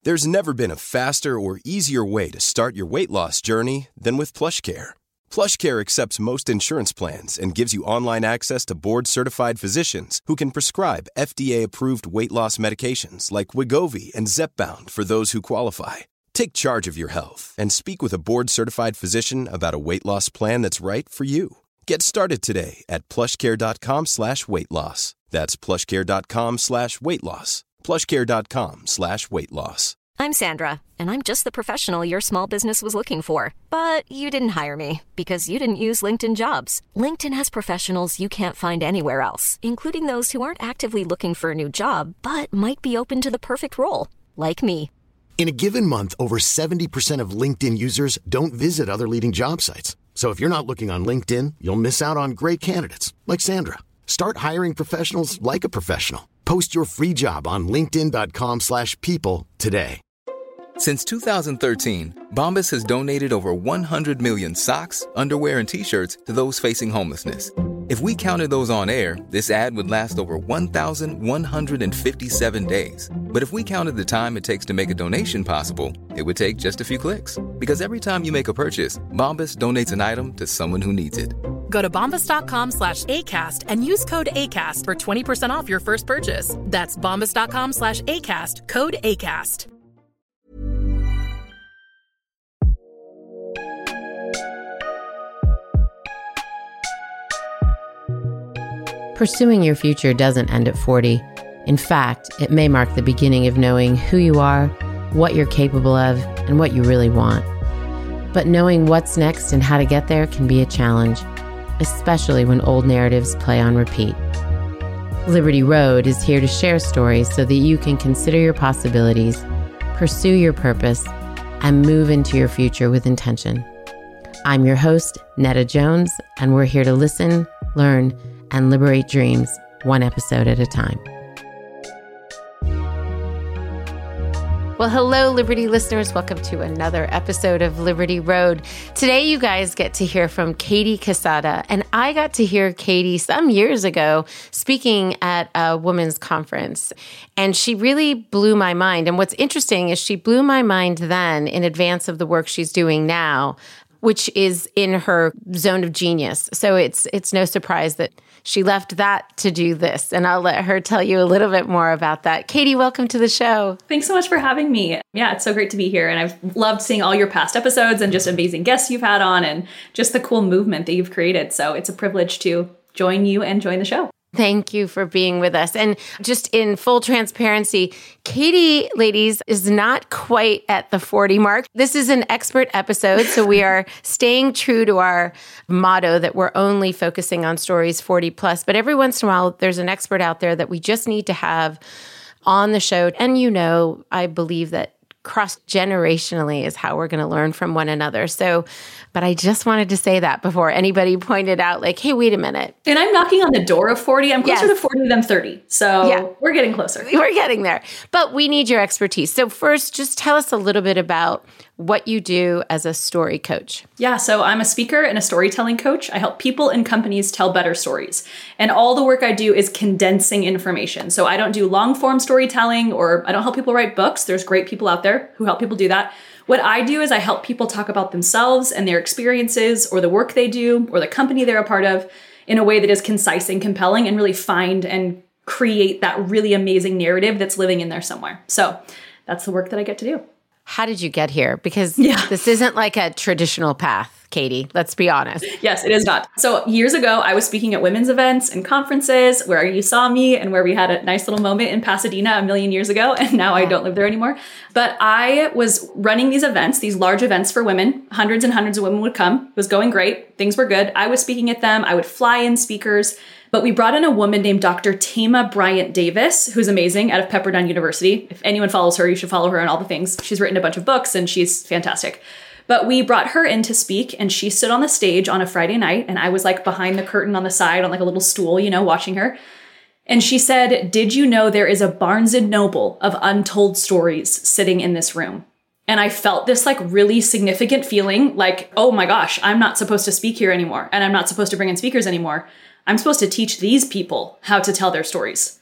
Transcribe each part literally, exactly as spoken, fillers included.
There's never been a faster or easier way to start your weight loss journey than with PlushCare. PlushCare accepts most insurance plans and gives you online access to board-certified physicians who can prescribe F D A-approved weight loss medications like Wegovy and Zepbound for those who qualify. Take charge of your health and speak with a board-certified physician about a weight loss plan that's right for you. Get started today at plushcare.com slash weight loss. That's plushcare.com slash weight loss. plushcare.com slash weight loss. I'm Sandra, and I'm just the professional your small business was looking for. But you didn't hire me because you didn't use LinkedIn Jobs. LinkedIn has professionals you can't find anywhere else, including those who aren't actively looking for a new job, but might be open to the perfect role, like me. In a given month, over seventy percent of LinkedIn users don't visit other leading job sites. So if you're not looking on LinkedIn, you'll miss out on great candidates like Sandra. Start hiring professionals like a professional. Post your free job on linkedin.com slash people today. Since two thousand thirteen, Bombas has donated over one hundred million socks, underwear, and T-shirts to those facing homelessness. If we counted those on air, this ad would last over one thousand one hundred fifty-seven days. But if we counted the time it takes to make a donation possible, it would take just a few clicks. Because every time you make a purchase, Bombas donates an item to someone who needs it. Go to bombas.com slash ACAST and use code ACAST for twenty percent off your first purchase. That's bombas.com slash ACAST, code ACAST. Pursuing your future doesn't end at forty. In fact, it may mark the beginning of knowing who you are, what you're capable of, and what you really want. But knowing what's next and how to get there can be a challenge, especially when old narratives play on repeat. Liberty Road is here to share stories so that you can consider your possibilities, pursue your purpose, and move into your future with intention. I'm your host, Netta Jones, and we're here to listen, learn, and liberate dreams one episode at a time. Well, hello, Liberty listeners. Welcome to another episode of Liberty Road. Today, you guys get to hear from Katie Quesada, and I got to hear Katie some years ago speaking at a women's conference, and she really blew my mind. And what's interesting is she blew my mind then in advance of the work she's doing now, which is in her zone of genius. So it's it's no surprise that she left that to do this. And I'll let her tell you a little bit more about that. Katie, welcome to the show. Thanks so much for having me. Yeah, it's so great to be here. And I've loved seeing all your past episodes and just amazing guests you've had on and just the cool movement that you've created. So it's a privilege to join you and join the show. Thank you for being with us. And just in full transparency, Katie, ladies, is not quite at the forty mark. This is an expert episode, so we are staying true to our motto that we're only focusing on stories forty plus. But every once in a while, there's an expert out there that we just need to have on the show. And you know, I believe that cross-generationally is how we're going to learn from one another. So, but I just wanted to say that before anybody pointed out like, hey, wait a minute. And I'm knocking on the door of forty. I'm closer Yes. to forty than thirty. So yeah. We're getting closer. We're getting there. But we need your expertise. So first, just tell us a little bit about what you do as a story coach. Yeah, so I'm a speaker and a storytelling coach. I help people and companies tell better stories. And all the work I do is condensing information. So I don't do long form storytelling, or I don't help people write books. There's great people out there who help people do that. What I do is I help people talk about themselves and their experiences or the work they do or the company they're a part of in a way that is concise and compelling and really find and create that really amazing narrative that's living in there somewhere. So that's the work that I get to do. How did you get here? Because yeah. this isn't like a traditional path, Katie. Let's be honest. Yes, it is not. So years ago, I was speaking at women's events and conferences where you saw me and where we had a nice little moment in Pasadena a million years ago. And now yeah. I don't live there anymore. But I was running these events, these large events for women. Hundreds and hundreds of women would come. It was going great. Things were good. I was speaking at them. I would fly in speakers. But we brought in a woman named Doctor Thema Bryant Davis, who's amazing, out of Pepperdine University. If anyone follows her, you should follow her on all the things. She's written a bunch of books and she's fantastic. But we brought her in to speak and she stood on the stage on a Friday night and I was like behind the curtain on the side on like a little stool, you know, watching her. And she said, "Did you know there is a Barnes and Noble of untold stories sitting in this room?" And I felt this like really significant feeling like, oh my gosh, I'm not supposed to speak here anymore. And I'm not supposed to bring in speakers anymore. I'm supposed to teach these people how to tell their stories.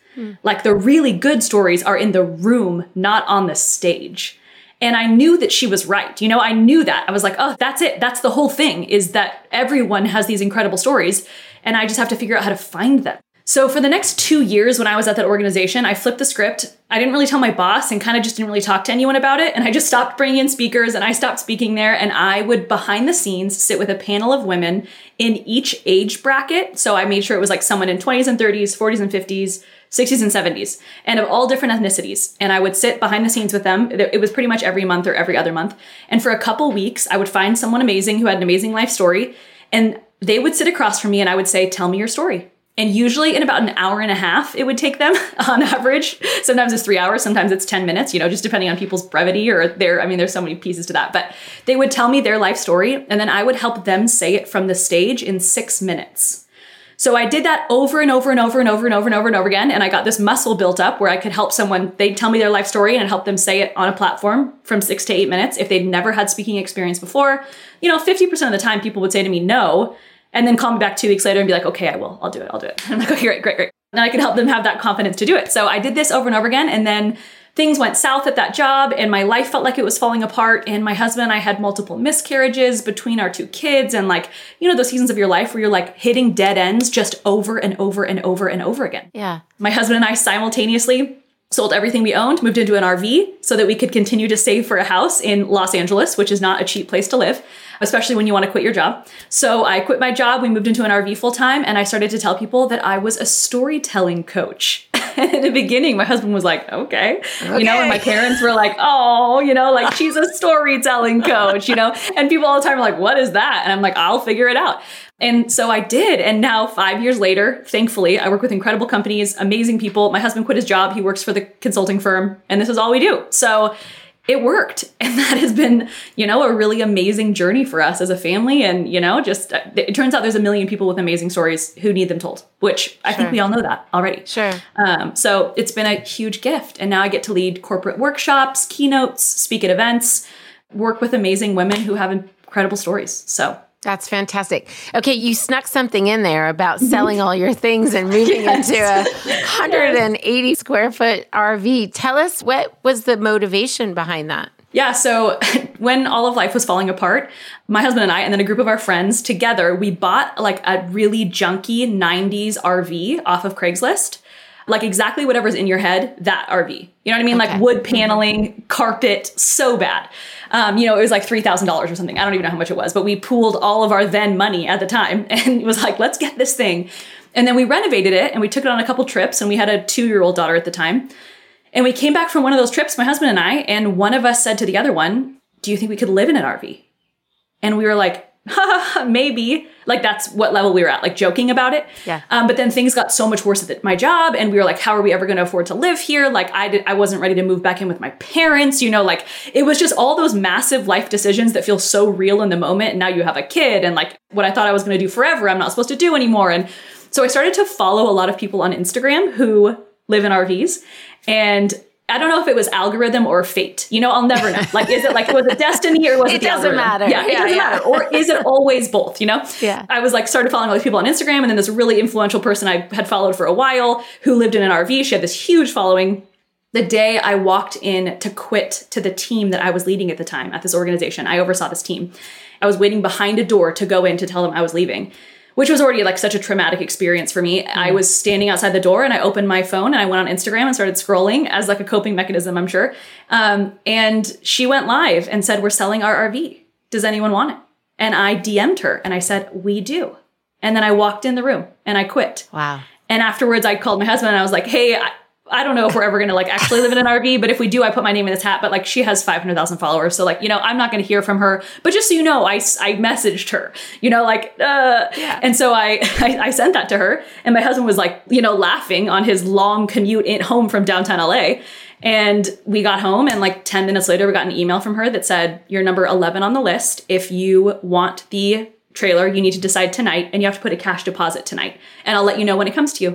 Hmm. Like the really good stories are in the room, not on the stage. And I knew that she was right. You know, I knew that. I was like, oh, that's it. That's the whole thing, is that everyone has these incredible stories and I just have to figure out how to find them. So for the next two years when I was at that organization, I flipped the script. I didn't really tell my boss and kind of just didn't really talk to anyone about it. And I just stopped bringing in speakers and I stopped speaking there. And I would behind the scenes sit with a panel of women in each age bracket. So I made sure it was like someone in twenties and thirties, forties and fifties, sixties and seventies, and of all different ethnicities. And I would sit behind the scenes with them. It was pretty much every month or every other month. And for a couple weeks, I would find someone amazing who had an amazing life story. And they would sit across from me and I would say, tell me your story. And usually in about an hour and a half, it would take them on average. Sometimes it's three hours, sometimes it's ten minutes, you know, just depending on people's brevity or their, I mean, there's so many pieces to that. But they would tell me their life story and then I would help them say it from the stage in six minutes. So I did that over and over and over and over and over and over and over again. And I got this muscle built up where I could help someone, they'd tell me their life story and help them say it on a platform from six to eight minutes. If they'd never had speaking experience before, you know, fifty percent of the time people would say to me, no, and then call me back two weeks later and be like, okay, I will, I'll do it, I'll do it. And I'm like, okay, great, great, great. And I could help them have that confidence to do it. So I did this over and over again. And then things went south at that job and my life felt like it was falling apart. And my husband and I had multiple miscarriages between our two kids. And like, you know, those seasons of your life where you're like hitting dead ends just over and over and over and over again. Yeah. My husband and I simultaneously sold everything we owned, moved into an R V so that we could continue to save for a house in Los Angeles, which is not a cheap place to live, especially when you want to quit your job. So I quit my job, we moved into an R V full time, and I started to tell people that I was a storytelling coach. And in the beginning, my husband was like, okay. okay. You know, and my parents were like, oh, you know, like she's a storytelling coach, you know, and people all the time are like, what is that? And I'm like, I'll figure it out. And so I did. And now five years later, thankfully, I work with incredible companies, amazing people. My husband quit his job. He works for the consulting firm and this is all we do. So it worked. And that has been, you know, a really amazing journey for us as a family. And, you know, just it turns out there's a million people with amazing stories who need them told, which I sure. think we all know that already. Sure. Um, so it's been a huge gift. And now I get to lead corporate workshops, keynotes, speak at events, work with amazing women who have incredible stories. So that's fantastic. Okay, you snuck something in there about selling all your things and moving yes. into a one hundred eighty square foot R V. Tell us, what was the motivation behind that? Yeah, so when all of life was falling apart, my husband and I, and then a group of our friends together, we bought like a really junky nineties R V off of Craigslist. Like exactly whatever's in your head, that R V. You know what I mean? Okay. Like wood paneling, carpet, so bad. Um, you know, it was like three thousand dollars or something. I don't even know how much it was, but we pooled all of our then money at the time and it was like, let's get this thing. And then we renovated it and we took it on a couple trips and we had a two-year-old daughter at the time. And we came back from one of those trips, my husband and I, and one of us said to the other one, do you think we could live in an R V? And we were like, maybe. Like that's what level we were at, like joking about it. Yeah. Um, but then things got so much worse at my job and we were like, how are we ever going to afford to live here? Like I did, I wasn't ready to move back in with my parents, you know, like it was just all those massive life decisions that feel so real in the moment. And now you have a kid and like what I thought I was going to do forever, I'm not supposed to do anymore. And so I started to follow a lot of people on Instagram who live in R Vs. And I don't know if it was algorithm or fate. You know, I'll never know. Like, is it like, was it destiny or was it, it the doesn't algorithm? matter. Yeah, it yeah, doesn't yeah. matter. Or is it always both, you know? Yeah. I was like, started following all these people on Instagram. And then this really influential person I had followed for a while who lived in an R V. She had this huge following. The day I walked in to quit to the team that I was leading at the time at this organization, I oversaw this team. I was waiting behind a door to go in to tell them I was leaving, which was already like such a traumatic experience for me. Mm. I was standing outside the door and I opened my phone and I went on Instagram and started scrolling as like a coping mechanism, I'm sure. Um, and she went live and said, we're selling our R V. Does anyone want it? And I D M'd her and I said, we do. And then I walked in the room and I quit. Wow. And afterwards I called my husband and I was like, hey, I, I don't know if we're ever going to like actually live in an R V, but if we do, I put my name in this hat. But like she has five hundred thousand followers. So like, you know, I'm not going to hear from her, but just so you know, I, I messaged her, you know, like, uh, yeah. And so I, I, I sent that to her and my husband was like, you know, laughing on his long commute in home from downtown L A. And we got home and like ten minutes later, we got an email from her that said, you're number eleven on the list. If you want the trailer, you need to decide tonight and you have to put a cash deposit tonight. And I'll let you know when it comes to you.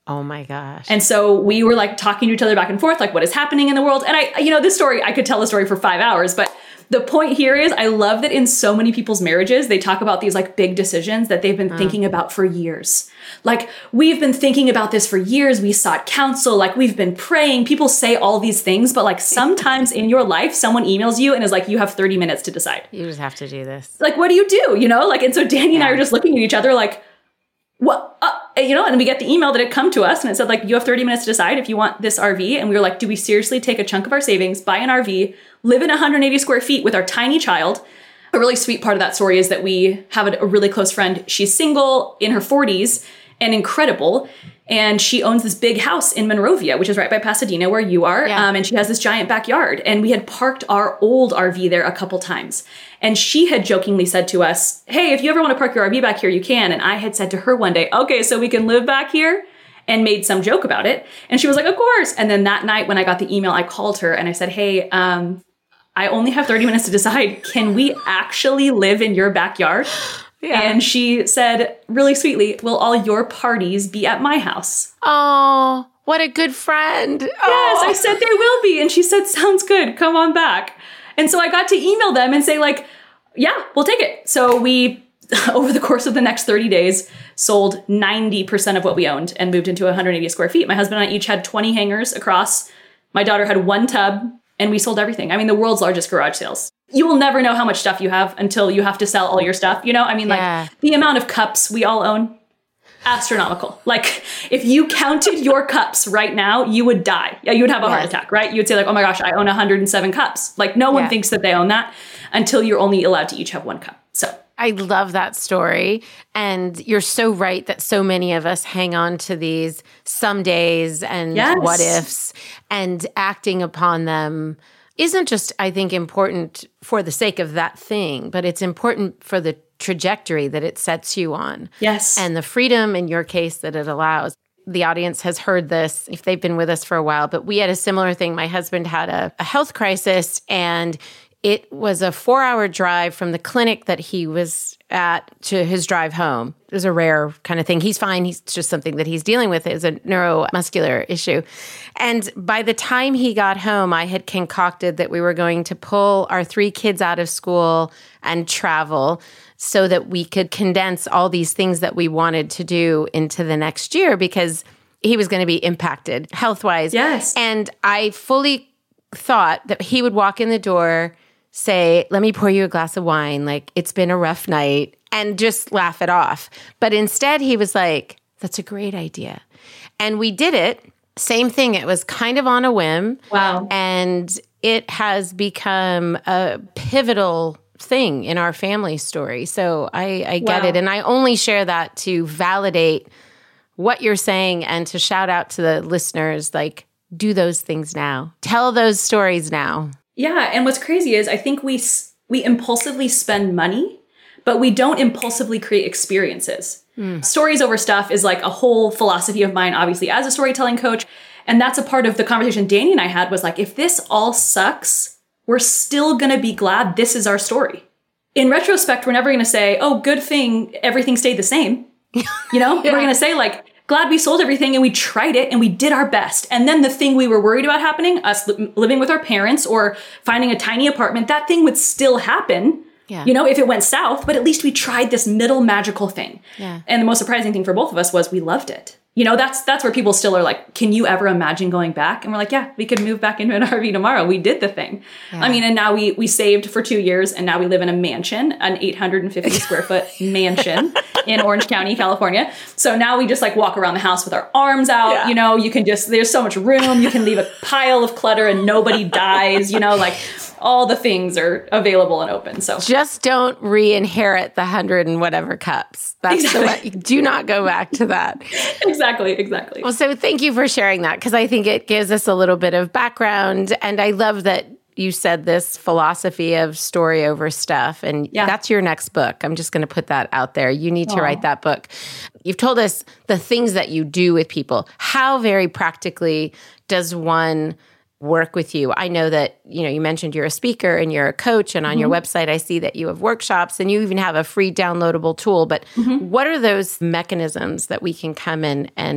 Oh my gosh. And so we were like talking to each other back and forth, like what is happening in the world. And I, you know, this story, I could tell the story for five hours, but the point here is I love that in so many people's marriages, they talk about these like big decisions that they've been uh. thinking about for years. Like, we've been thinking about this for years. We sought counsel. Like, we've been praying. People say all these things, but like sometimes in your life, someone emails you and is like, you have thirty minutes to decide. You just have to do this. Like, what do you do? You know, like, and so Danny and yeah. I are just looking at each other like, what, uh, you know, and we get the email that had come to us and it said like, you have thirty minutes to decide if you want this R V. And we were like, do we seriously take a chunk of our savings, buy an R V, live in one hundred eighty square feet with our tiny child? A really sweet part of that story is that we have a, a really close friend. She's single, in her forties, and incredible. And she owns this big house in Monrovia, which is right by Pasadena where you are. Yeah. Um, and she has this giant backyard. And we had parked our old R V there a couple times. And she had jokingly said to us, hey, if you ever want to park your R V back here, you can. And I had said to her one day, okay, so we can live back here? And made some joke about it. And she was like, of course. And then that night when I got the email, I called her and I said, hey, um, I only have thirty minutes to decide. Can we actually live in your backyard? Yeah. And she said really sweetly, will all your parties be at my house? Oh, what a good friend. Yes, oh. I said they will be. And she said, sounds good. Come on back. And so I got to email them and say like, yeah, we'll take it. So we, over the course of the next thirty days, sold ninety percent of what we owned and moved into one hundred eighty square feet. My husband and I each had twenty hangers across. My daughter had one tub and we sold everything. I mean, the world's largest garage sales. You will never know how much stuff you have until you have to sell all your stuff. You know, I mean, yeah. like the amount of cups we all own, astronomical. Like if you counted your cups right now, you would die. Yeah, you would have a yes. heart attack, right? You would say like, oh my gosh, I own one hundred seven cups. Like no one yeah. thinks that they own that until you're only allowed to each have one cup. So I love that story. And you're so right that so many of us hang on to these some days and yes. what ifs, and acting upon them isn't just, I think, important for the sake of that thing, but it's important for the trajectory that it sets you on. Yes. And the freedom, in your case, that it allows. The audience has heard this if they've been with us for a while, but we had a similar thing. My husband had a, a health crisis, and it was a four-hour drive from the clinic that he was at to his drive home. It was a rare kind of thing. He's fine. He's just something that he's dealing with is a neuromuscular issue. And by the time he got home, I had concocted that we were going to pull our three kids out of school and travel so that we could condense all these things that we wanted to do into the next year because he was going to be impacted health-wise. Yes. And I fully thought that he would walk in the door, say, let me pour you a glass of wine, like, it's been a rough night, and just laugh it off. But instead, he was like, that's a great idea. And we did it. Same thing. It was kind of on a whim. Wow. And it has become a pivotal thing in our family story. So I, I get wow. it. And I only share that to validate what you're saying and to shout out to the listeners, like, do those things now. Tell those stories now. Yeah, and what's crazy is I think we we impulsively spend money, but we don't impulsively create experiences. Mm. Stories over stuff is like a whole philosophy of mine, obviously, as a storytelling coach. And that's a part of the conversation Danny and I had was like, if this all sucks, we're still going to be glad this is our story. In retrospect, we're never going to say, oh, good thing everything stayed the same. You know, yeah. We're going to say like, glad we sold everything and we tried it and we did our best. And then the thing we were worried about happening, us li- living with our parents or finding a tiny apartment, that thing would still happen, yeah. you know, if it went south, but at least we tried this middle magical thing. Yeah. And the most surprising thing for both of us was we loved it. You know, that's that's where people still are like, can you ever imagine going back? And we're like, yeah, we could move back into an R V tomorrow. We did the thing. Yeah. I mean, and now we we saved for two years and now we live in a mansion, an eight hundred fifty square foot mansion in Orange County, California. So now we just like walk around the house with our arms out. Yeah. You know, you can just, there's so much room. You can leave a pile of clutter and nobody dies, you know, like all the things are available and open. So just don't re-inherit the hundred and whatever cups. That's exactly. the way. Do not go back to that. Exactly, exactly. Well, so thank you for sharing that because I think it gives us a little bit of background. And I love that you said this philosophy of story over stuff. And yeah. that's your next book. I'm just going to put that out there. You need to Aww. write that book. You've told us the things that you do with people. How very practically does one work with you? I know that, you know, you mentioned you're a speaker and you're a coach, and on mm-hmm. your website, I see that you have workshops and you even have a free downloadable tool. But mm-hmm. what are those mechanisms that we can come in and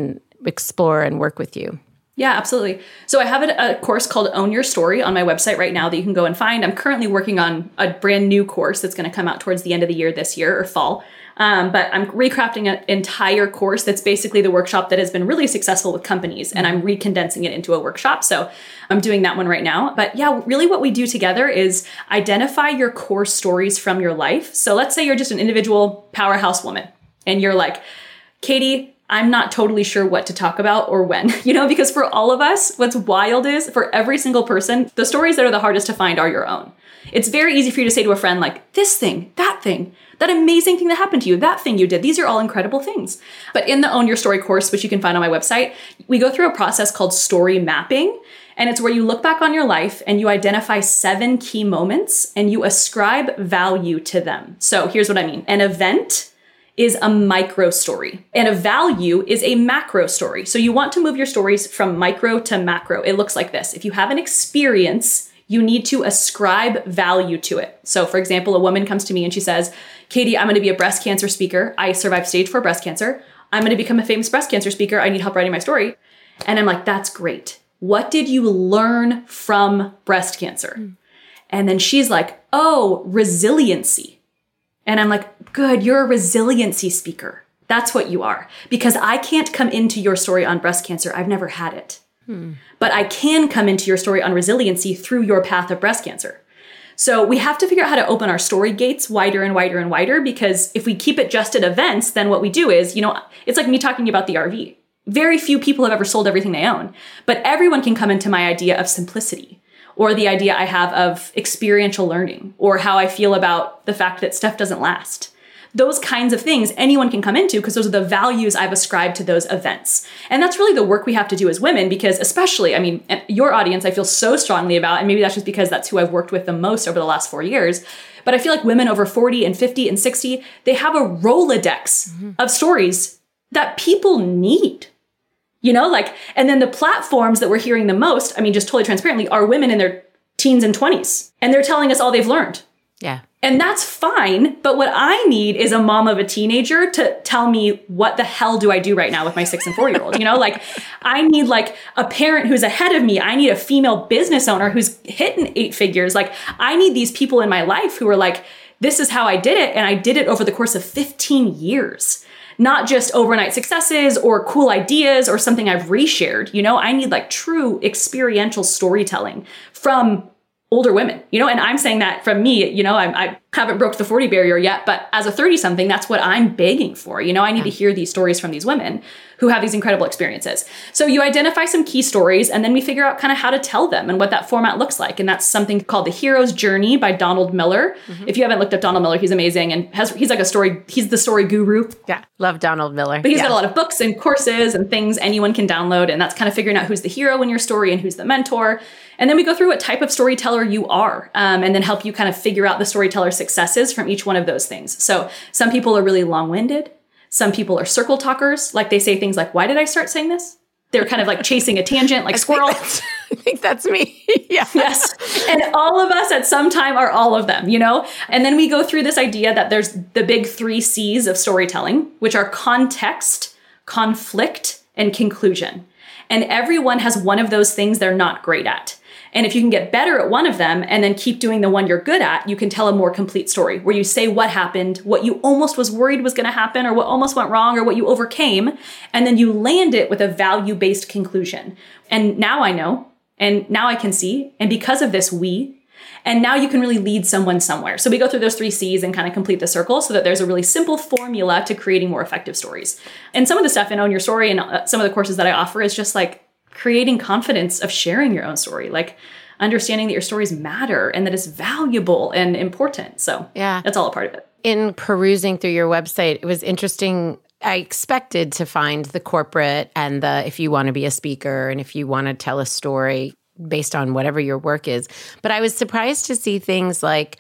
explore and work with you? Yeah, absolutely. So I have a, a course called Own Your Story on my website right now that you can go and find. I'm currently working on a brand new course that's going to come out towards the end of the year this year or fall. Um, but I'm recrafting an entire course that's basically the workshop that has been really successful with companies, and I'm recondensing it into a workshop. So I'm doing that one right now. But yeah, really what we do together is identify your core stories from your life. So let's say you're just an individual powerhouse woman and you're like, Katie, I'm not totally sure what to talk about or when, you know, because for all of us, what's wild is for every single person, the stories that are the hardest to find are your own. It's very easy for you to say to a friend, like, this thing, that thing, that amazing thing that happened to you, that thing you did. These are all incredible things. But in the Own Your Story course, which you can find on my website, we go through a process called story mapping. And it's where you look back on your life and you identify seven key moments and you ascribe value to them. So here's what I mean. An event is a micro story and a value is a macro story. So you want to move your stories from micro to macro. It looks like this. If you have an experience, you need to ascribe value to it. So for example, a woman comes to me and she says, Katie, I'm going to be a breast cancer speaker. I survived stage four breast cancer. I'm going to become a famous breast cancer speaker. I need help writing my story. And I'm like, that's great. What did you learn from breast cancer? Mm. And then she's like, oh, resiliency. And I'm like, good, you're a resiliency speaker. That's what you are. Because I can't come into your story on breast cancer. I've never had it. Hmm. But I can come into your story on resiliency through your path of breast cancer. So we have to figure out how to open our story gates wider and wider and wider, because if we keep it just at events, then what we do is, you know, it's like me talking about the R V. Very few people have ever sold everything they own, but everyone can come into my idea of simplicity, or the idea I have of experiential learning, or how I feel about the fact that stuff doesn't last. Those kinds of things anyone can come into because those are the values I've ascribed to those events. And that's really the work we have to do as women, because especially, I mean, your audience I feel so strongly about, and maybe that's just because that's who I've worked with the most over the last four years. But I feel like women over forty and fifty and sixty, they have a Rolodex mm-hmm. of stories that people need. You know, like, and then the platforms that we're hearing the most, I mean, just totally transparently, are women in their teens and twenties. And they're telling us all they've learned. Yeah. And that's fine. But what I need is a mom of a teenager to tell me, what the hell do I do right now with my six and four year old? You know, like I need like a parent who's ahead of me. I need a female business owner who's hitting eight figures. Like I need these people in my life who are like, this is how I did it. And I did it over the course of fifteen years. Not just overnight successes or cool ideas or something I've reshared. You know, I need like true experiential storytelling from older women, you know, and I'm saying that from me, you know, I, I haven't broke the forty barrier yet, but as a thirty something, that's what I'm begging for. You know, I need to hear these stories from these women who have these incredible experiences. So you identify some key stories and then we figure out kind of how to tell them and what that format looks like. And that's something called The Hero's Journey by Donald Miller. Mm-hmm. If you haven't looked up Donald Miller, he's amazing. And has he's like a story, he's the story guru. Yeah, love Donald Miller. But he's yeah. got a lot of books and courses and things anyone can download. And that's kind of figuring out who's the hero in your story and who's the mentor. And then we go through what type of storyteller you are, um, and then help you kind of figure out the storyteller successes from each one of those things. So some people are really long-winded. Some people are circle talkers. Like they say things like, why did I start saying this? They're kind of like chasing a tangent like I squirrel. Think that's, I think that's me. Yeah. Yes. And all of us at some time are all of them, you know? And then we go through this idea that there's the big three C's of storytelling, which are context, conflict, and conclusion. And everyone has one of those things they're not great at. And if you can get better at one of them and then keep doing the one you're good at, you can tell a more complete story where you say what happened, what you almost was worried was going to happen, or what almost went wrong, or what you overcame. And then you land it with a value-based conclusion. And now I know, and now I can see, and because of this, we, and now you can really lead someone somewhere. So we go through those three C's and kind of complete the circle so that there's a really simple formula to creating more effective stories. And some of the stuff in Own Your Story and uh, some of the courses that I offer is just like creating confidence of sharing your own story, like understanding that your stories matter and that it's valuable and important. So yeah, that's all a part of it. In perusing through your website, it was interesting. I expected to find the corporate and the, if you want to be a speaker and if you want to tell a story based on whatever your work is. But I was surprised to see things like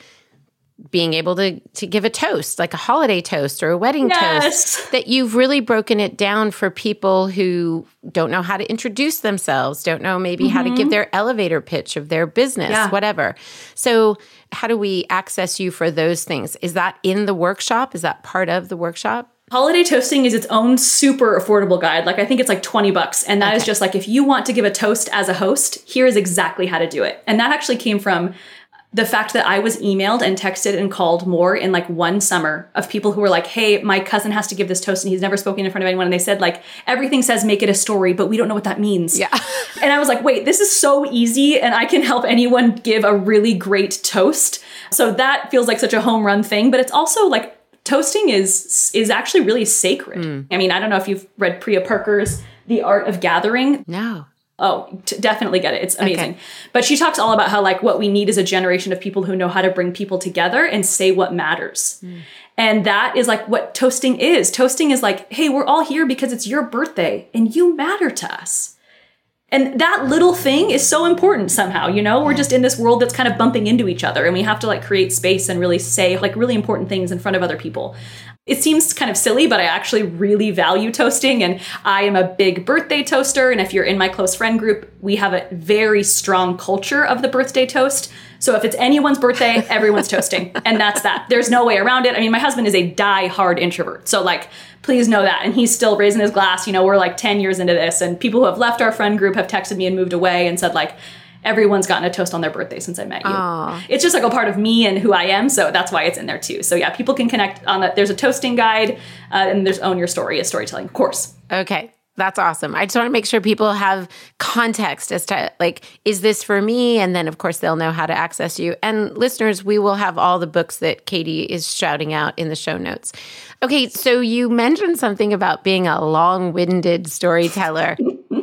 being able to to give a toast, like a holiday toast or a wedding yes. toast, that you've really broken it down for people who don't know how to introduce themselves, don't know maybe mm-hmm. how to give their elevator pitch of their business, yeah. whatever. So how do we access you for those things? Is that in the workshop? Is that part of the workshop? Holiday toasting is its own super affordable guide. Like I think it's like twenty bucks. And that okay. is just like, if you want to give a toast as a host, here is exactly how to do it. And that actually came from the fact that I was emailed and texted and called more in like one summer of people who were like, hey, my cousin has to give this toast and he's never spoken in front of anyone. And they said like, everything says make it a story, but we don't know what that means. Yeah. And I was like, wait, this is so easy and I can help anyone give a really great toast. So that feels like such a home run thing, but it's also like toasting is is actually really sacred. Mm. I mean, I don't know if you've read Priya Parker's The Art of Gathering. No. Oh, t- definitely get it. It's amazing. Okay. But she talks all about how like what we need is a generation of people who know how to bring people together and say what matters. Mm. And that is like what toasting is. Toasting is like, hey, we're all here because it's your birthday and you matter to us. And that little thing is so important somehow, you know? We're just in this world that's kind of bumping into each other and we have to like create space and really say like really important things in front of other people. It seems kind of silly, but I actually really value toasting and I am a big birthday toaster. And if you're in my close friend group, we have a very strong culture of the birthday toast. So if it's anyone's birthday, everyone's toasting. And that's that. There's no way around it. I mean, my husband is a die-hard introvert. So like, please know that. And he's still raising his glass. You know, we're like ten years into this and people who have left our friend group have texted me and moved away and said like, everyone's gotten a toast on their birthday since I met you. Aww. It's just like a part of me and who I am. So that's why it's in there too. So yeah, people can connect on that. There's a toasting guide uh, and there's Own Your Story, a storytelling course. Okay. That's awesome. I just want to make sure people have context as to like, is this for me? And then of course they'll know how to access you. And listeners, we will have all the books that Katie is shouting out in the show notes. Okay. So you mentioned something about being a long-winded storyteller.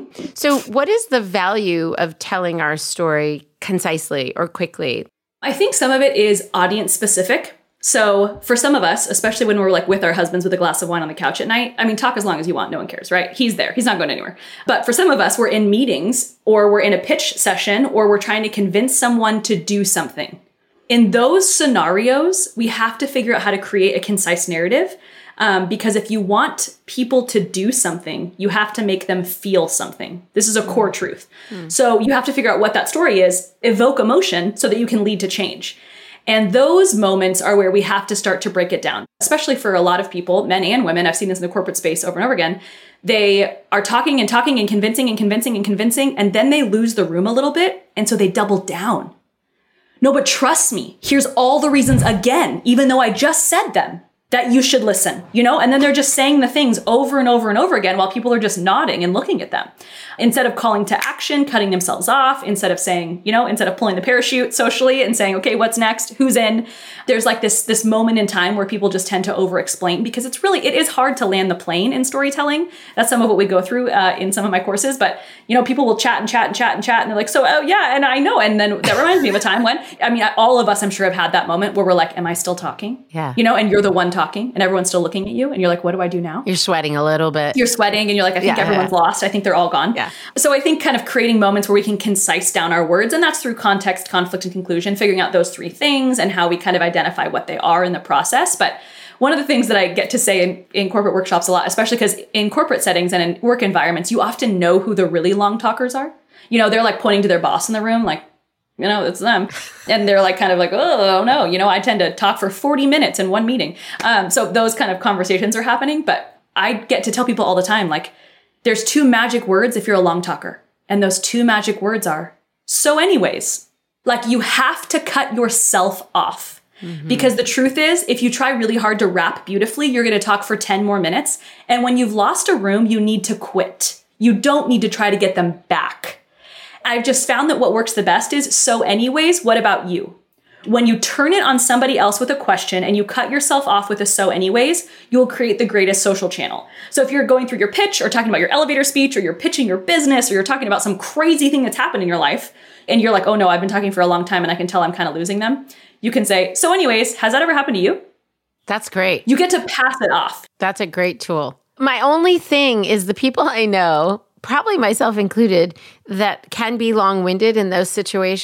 So what is the value of telling our story concisely or quickly? I think some of it is audience specific. So for some of us, especially when we're like with our husbands with a glass of wine on the couch at night, I mean, talk as long as you want. No one cares, right? He's there. He's not going anywhere. But for some of us, we're in meetings or we're in a pitch session or we're trying to convince someone to do something. In those scenarios, we have to figure out how to create a concise narrative. Um, because if you want people to do something, you have to make them feel something. This is a core truth. Mm. So you have to figure out what that story is, evoke emotion so that you can lead to change. And those moments are where we have to start to break it down, especially for a lot of people, men and women. I've seen this in the corporate space over and over again. They are talking and talking and convincing and convincing and convincing, and then they lose the room a little bit. And so they double down. No, but trust me, here's all the reasons again, even though I just said them, that you should listen, you know? And then they're just saying the things over and over and over again while people are just nodding and looking at them. Instead of calling to action, cutting themselves off, instead of saying, you know, instead of pulling the parachute socially and saying, okay, what's next? Who's in? There's like this, this moment in time where people just tend to over-explain because it's really, it is hard to land the plane in storytelling. That's some of what we go through uh, in some of my courses. But, you know, people will chat and chat and chat and chat and they're like, so, oh yeah, and I know. And then that reminds me of a time when, I mean, all of us, I'm sure, have had that moment where we're like, am I still talking? Yeah. You know, and you're the one talking and everyone's still looking at you and you're like, what do I do now? You're sweating a little bit. You're sweating and you're like, I think yeah, everyone's yeah. lost. I think they're all gone. Yeah. So I think kind of creating moments where we can concise down our words, and that's through context, conflict, and conclusion, figuring out those three things and how we kind of identify what they are in the process. But one of the things that I get to say in, in corporate workshops a lot, especially because in corporate settings and in work environments, you often know who the really long talkers are. You know, they're like pointing to their boss in the room, like, you know, it's them. And they're like kind of like, oh, no, you know, I tend to talk for forty minutes in one meeting. Um, so those kind of conversations are happening. But I get to tell people all the time, like, there's two magic words if you're a long talker. And those two magic words are, so anyways. Like, you have to cut yourself off. Mm-hmm. Because the truth is, if you try really hard to rap beautifully, you're going to talk for ten more minutes. And when you've lost a room, you need to quit. You don't need to try to get them back. I've just found that what works the best is, so anyways, what about you? When you turn it on somebody else with a question and you cut yourself off with a so anyways, you'll create the greatest social channel. So if you're going through your pitch or talking about your elevator speech or you're pitching your business or you're talking about some crazy thing that's happened in your life and you're like, oh no, I've been talking for a long time and I can tell I'm kind of losing them. You can say, so anyways, has that ever happened to you? That's great. You get to pass it off. That's a great tool. My only thing is the people I know, probably myself included, that can be long-winded in those situations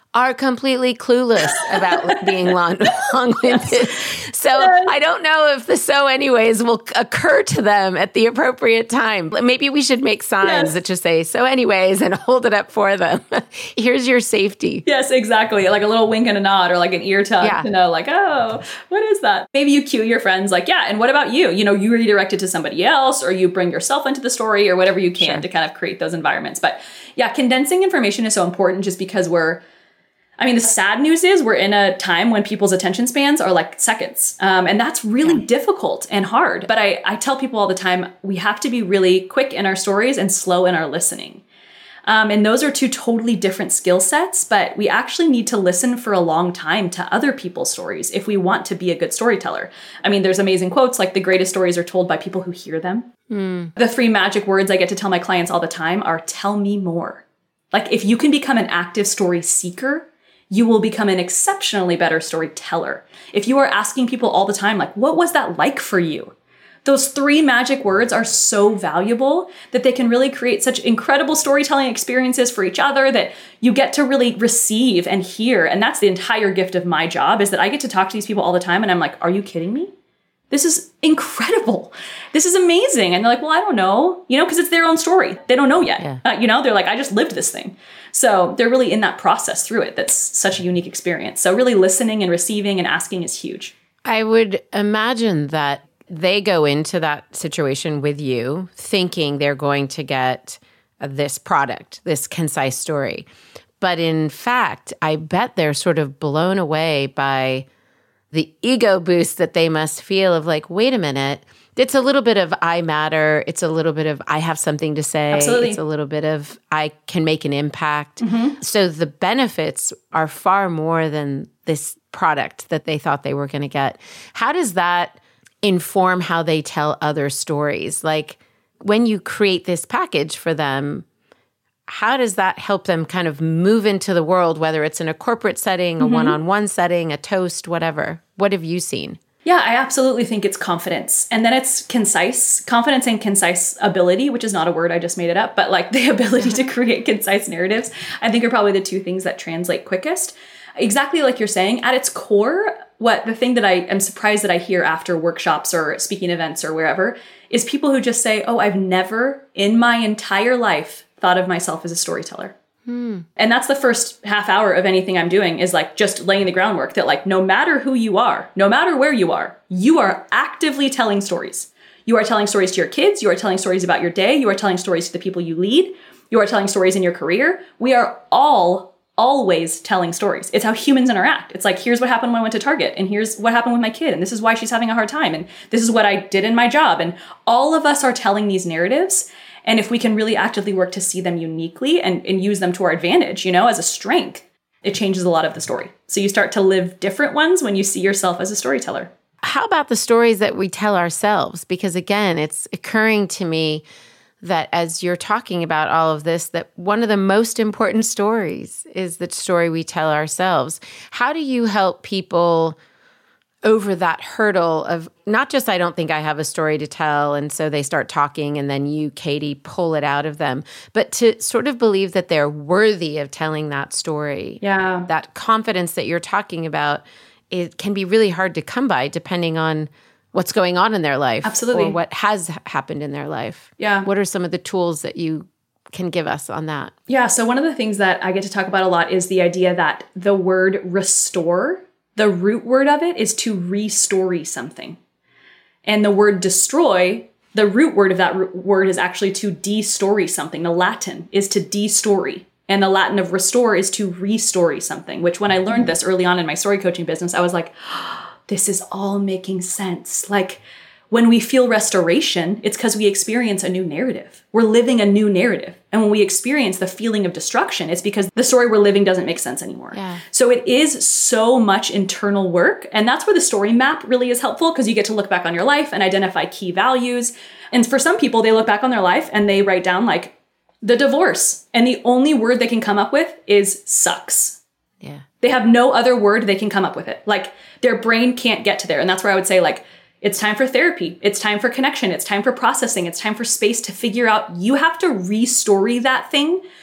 are completely clueless about being long, long-winded. So yes. I don't know if the so anyways will occur to them at the appropriate time. Maybe we should make signs yes. that just say so anyways and hold it up for them. Here's your safety. Yes, exactly. Like a little wink and a nod or like an ear tug yeah. to know like, oh, what is that? Maybe you cue your friends like, yeah, and what about you? You know, you redirect it to somebody else or you bring yourself into the story or whatever you can sure. to kind of create those environments. But yeah, condensing information is so important just because we're I mean, the sad news is we're in a time when people's attention spans are like seconds. Um, and that's really yeah. difficult and hard. But I, I tell people all the time, we have to be really quick in our stories and slow in our listening. Um, and those are two totally different skill sets, but we actually need to listen for a long time to other people's stories if we want to be a good storyteller. I mean, there's amazing quotes like the greatest stories are told by people who hear them. Mm. The three magic words I get to tell my clients all the time are tell me more. Like if you can become an active story seeker, you will become an exceptionally better storyteller. If you are asking people all the time, like, what was that like for you? Those three magic words are so valuable that they can really create such incredible storytelling experiences for each other that you get to really receive and hear. And that's the entire gift of my job is that I get to talk to these people all the time. And I'm like, are you kidding me? This is incredible. This is amazing. And they're like, well, I don't know, you know, because it's their own story. They don't know yet. Yeah. Uh, you know, they're like, I just lived this thing. So they're really in that process through it. That's such a unique experience. So really listening and receiving and asking is huge. I would imagine that they go into that situation with you thinking they're going to get this product, this concise story. But in fact, I bet they're sort of blown away by the ego boost that they must feel of like, wait a minute, it's a little bit of I matter. It's a little bit of I have something to say. Absolutely. It's a little bit of I can make an impact. Mm-hmm. So the benefits are far more than this product that they thought they were going to get. How does that inform how they tell other stories? Like when you create this package for them, how does that help them kind of move into the world, whether it's in a corporate setting, a mm-hmm. one-on-one setting, a toast, whatever? What have you seen? Yeah, I absolutely think it's confidence. And then it's concise, confidence and concise ability, which is not a word, I just made it up, but like the ability to create concise narratives, I think are probably the two things that translate quickest. Exactly like you're saying, at its core, what the thing that I am surprised that I hear after workshops or speaking events or wherever is people who just say, oh, I've never in my entire life thought of myself as a storyteller. Hmm. And that's the first half hour of anything I'm doing is like just laying the groundwork that like, no matter who you are, no matter where you are, you are actively telling stories. You are telling stories to your kids. You are telling stories about your day. You are telling stories to the people you lead. You are telling stories in your career. We are all always telling stories. It's how humans interact. It's like, here's what happened when I went to Target, and here's what happened with my kid, and this is why she's having a hard time, and this is what I did in my job. And all of us are telling these narratives. And if we can really actively work to see them uniquely and, and use them to our advantage, you know, as a strength, it changes a lot of the story. So you start to live different ones when you see yourself as a storyteller. How about the stories that we tell ourselves? Because again, it's occurring to me that as you're talking about all of this, that one of the most important stories is the story we tell ourselves. How do you help people over that hurdle of not just, I don't think I have a story to tell, and so they start talking, and then you, Katie, pull it out of them, but to sort of believe that they're worthy of telling that story. Yeah. That confidence that you're talking about, it can be really hard to come by depending on what's going on in their life. Absolutely. Or what has happened in their life. Yeah. What are some of the tools that you can give us on that? Yeah. So one of the things that I get to talk about a lot is the idea that the word restore, the root word of it is to re-story something. And the word destroy, the root word of that word is actually to de-story something. The Latin is to de-story. And the Latin of restore is to re-story something, which when I learned this early on in my story coaching business, I was like, oh, this is all making sense. Like when we feel restoration, it's because we experience a new narrative. We're living a new narrative. And when we experience the feeling of destruction, it's because the story we're living doesn't make sense anymore. Yeah. So it is so much internal work. And that's where the story map really is helpful because you get to look back on your life and identify key values. And for some people, they look back on their life and they write down like the divorce. And the only word they can come up with is sucks. Yeah. They have no other word they can come up with it. Like their brain can't get to there. And that's where I would say like, it's time for therapy. It's time for connection. It's time for processing. It's time for space to figure out you have to re-story that thing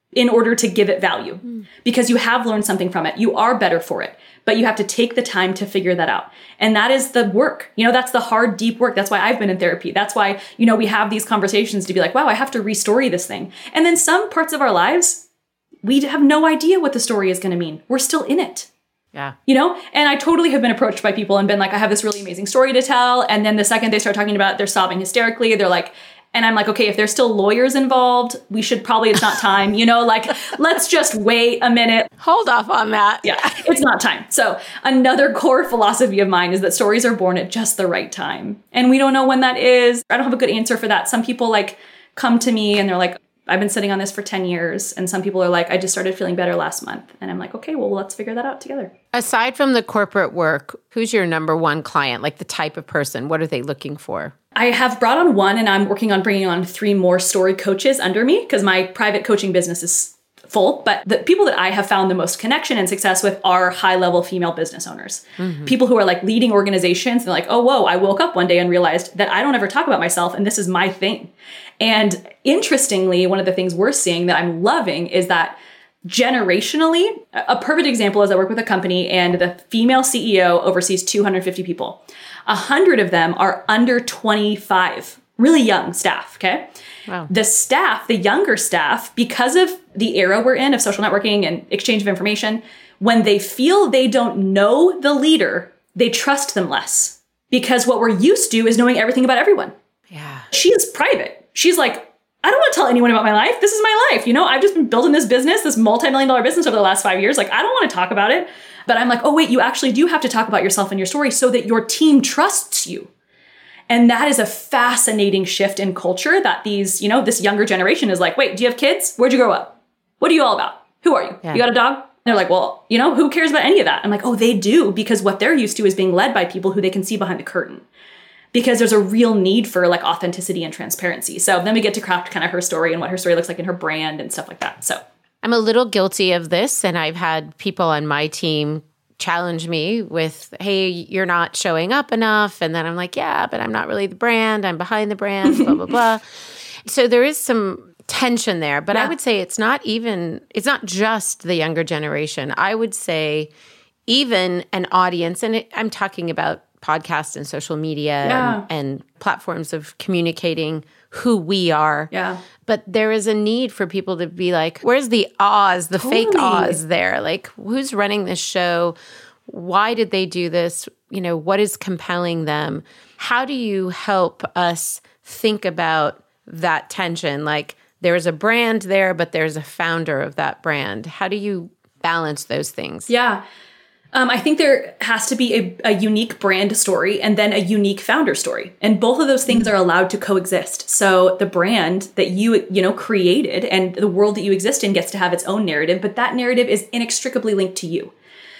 in order to give it value mm. because you have learned something from it. You are better for it, but you have to take the time to figure that out. And that is the work. You know, that's the hard, deep work. That's why I've been in therapy. That's why, you know, we have these conversations to be like, wow, I have to restory this thing. And then some parts of our lives, we have no idea what the story is going to mean. We're still in it. Yeah. You know, and I totally have been approached by people and been like, I have this really amazing story to tell. And then the second they start talking about it, they're sobbing hysterically. They're like, and I'm like, okay, if there's still lawyers involved, we should probably, it's not time, you know, like, let's just wait a minute. Hold off on that. Yeah, it's not time. So another core philosophy of mine is that stories are born at just the right time. And we don't know when that is. I don't have a good answer for that. Some people like come to me and they're like, I've been sitting on this for ten years. And some people are like, I just started feeling better last month. And I'm like, okay, well, let's figure that out together. Aside from the corporate work, who's your number one client? Like the type of person? What are they looking for? I have brought on one and I'm working on bringing on three more story coaches under me because my private coaching business is full. But the people that I have found the most connection and success with are high-level female business owners. Mm-hmm. People who are like leading organizations and like, oh, whoa, I woke up one day and realized that I don't ever talk about myself and this is my thing. And interestingly, one of the things we're seeing that I'm loving is that generationally, a perfect example is I work with a company and the female C E O oversees two hundred fifty people. A hundred of them are under twenty-five, really young staff, okay? Wow. The staff, the younger staff, because of the era we're in of social networking and exchange of information, when they feel they don't know the leader, they trust them less. Because what we're used to is knowing everything about everyone. Yeah. She is private. She's like, I don't want to tell anyone about my life. This is my life. You know, I've just been building this business, this multi-million dollar business over the last five years. Like, I don't want to talk about it. But I'm like, oh, wait, you actually do have to talk about yourself and your story so that your team trusts you. And that is a fascinating shift in culture that these, you know, this younger generation is like, wait, do you have kids? Where'd you grow up? What are you all about? Who are you? Yeah. You got a dog? And they're like, well, you know, who cares about any of that? I'm like, oh, they do, because what they're used to is being led by people who they can see behind the curtain. Because there's a real need for like authenticity and transparency. So then we get to craft kind of her story and what her story looks like in her brand and stuff like that. So I'm a little guilty of this. And I've had people on my team challenge me with, hey, you're not showing up enough. And then I'm like, yeah, but I'm not really the brand. I'm behind the brand, blah, blah, blah. So there is some tension there. But yeah. I would say it's not even, it's not just the younger generation. I would say even an audience, and it, I'm talking about podcasts and social media yeah. and, and platforms of communicating who we are. Yeah. But there is a need for people to be like, where's the Oz, the totally. fake Oz there? Like, who's running this show? Why did they do this? You know, what is compelling them? How do you help us think about that tension? Like, there's a brand there, but there's a founder of that brand. How do you balance those things? Yeah. Um, I think there has to be a, a unique brand story and then a unique founder story. And both of those things are allowed to coexist. So the brand that you, you know, created and the world that you exist in gets to have its own narrative, but that narrative is inextricably linked to you.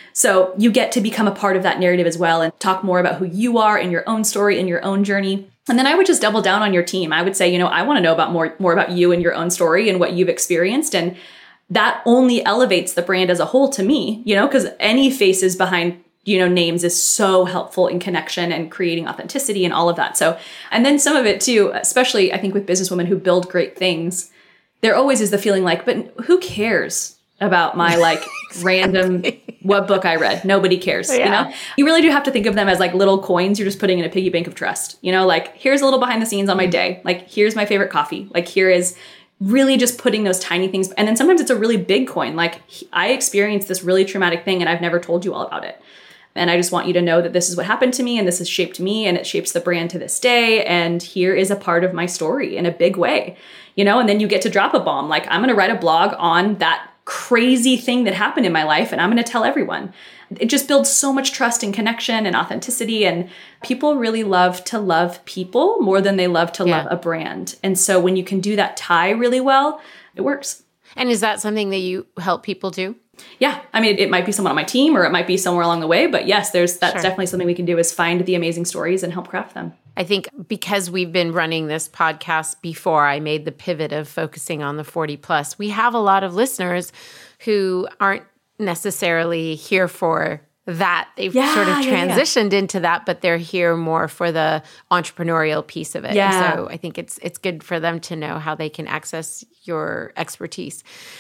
So you get to become a part of that narrative as well and talk more about who you are and your own story and your own journey. And then I would just double down on your team. I would say, you know, I want to know about more, more about you and your own story and what you've experienced. And that only elevates the brand as a whole to me, you know, because any faces behind, you know, names is so helpful in connection and creating authenticity and all of that. So, and then some of it too, especially I think with businesswomen who build great things, there always is the feeling like, but who cares about my like random, what book I read? Nobody cares, yeah. you know? You really do have to think of them as like little coins you're just putting in a piggy bank of trust. You know, like here's a little behind the scenes on my day. Like here's my favorite coffee. Like here is really just putting those tiny things. And then sometimes it's a really big coin. Like I experienced this really traumatic thing and I've never told you all about it. And I just want you to know that this is what happened to me and this has shaped me and it shapes the brand to this day. And here is a part of my story in a big way, you know, and then you get to drop a bomb. Like I'm going to write a blog on that crazy thing that happened in my life and I'm going to tell everyone. It just builds so much trust and connection and authenticity. And people really love to love people more than they love to yeah. love a brand. And so when you can do that tie really well, it works. And is that something that you help people do? Yeah. I mean, it, it might be someone on my team or it might be somewhere along the way. But yes, there's that's sure. definitely something we can do is find the amazing stories and help craft them. I think because we've been running this podcast before I made the pivot of focusing on the forty plus, we have a lot of listeners who aren't necessarily here for that. They've yeah, sort of transitioned yeah, yeah. into that, but they're here more for the entrepreneurial piece of it. Yeah. So I think it's it's good for them to know how they can access your expertise.